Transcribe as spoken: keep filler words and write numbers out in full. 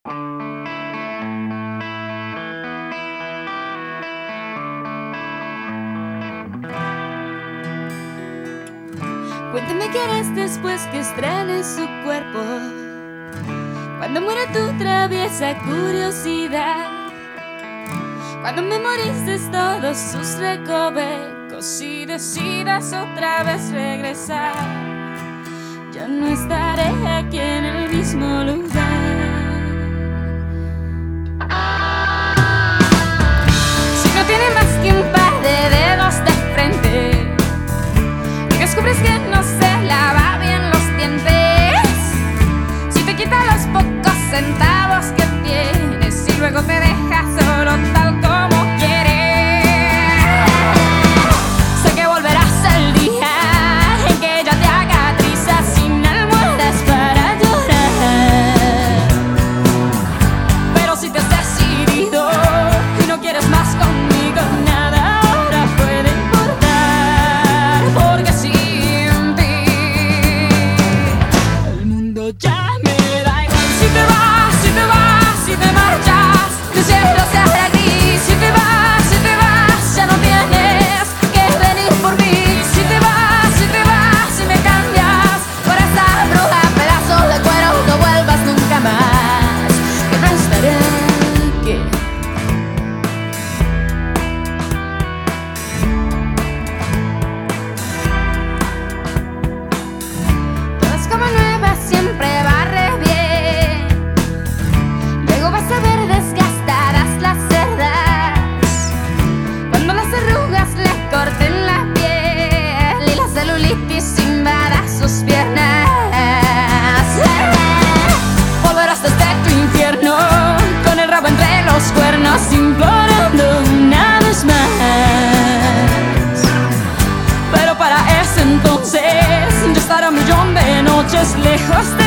Cuéntame qué harás después que estrenes su cuerpo, cuando muera tu traviesa curiosidad, cuando memorices todos sus recovecos y decidas otra vez regresar. Ya no estaré aquí en el mismo lugar. Si no tiene más que un par de dedos de frente y descubres que no se lava bien los dientes, si te quita los pocos centavos que tienes y luego te deja solo tal como quieres, sé que volverás el día en que ella te haga trizas sin almohadas para llorar. Pero si te has decidido y no quieres más conmigo, nada ahora puede importar, porque sin ti el mundo ya me da igual. Si te vas, si te vas, si te marchas, que el cielo se hará gris. Si te vas, si te vas, ya no tienes que venir por mí. Si te vas, si te vas, si me cambias por esa bruja pedazo de cuero, no vuelvas nunca más, que no estaré aquí. Todo es como nueva, siempre barre bien. Luego vas a ver desgastadas las cerdas, cuando las arrugas le corten la piel y la celulitis invada sus piernas. Volverás desde tu infierno con el rabo entre los cuernos, implorando una vez más. Pero para ese entonces ya estará un millón de noches lejos de